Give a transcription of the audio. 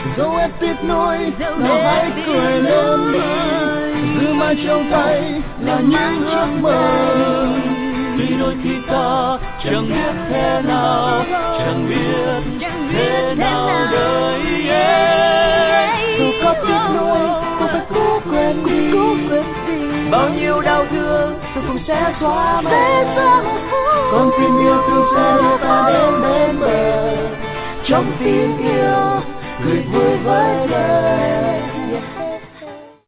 dẫu em tiếc nuối nào hãy cười lên giữ mãi trong tay là những ước mơ. Vì đôi khi ta chẳng biết thế nào, chẳng biết thế nào đời dù có tiếc nuối cũng phải cố quên đi, bao nhiêu đau thương rồi cũng sẽ xóa mờ. Con tim yêu thương sẽ đưa ta đến bên bờ, trong tim yêu cười vui với đời.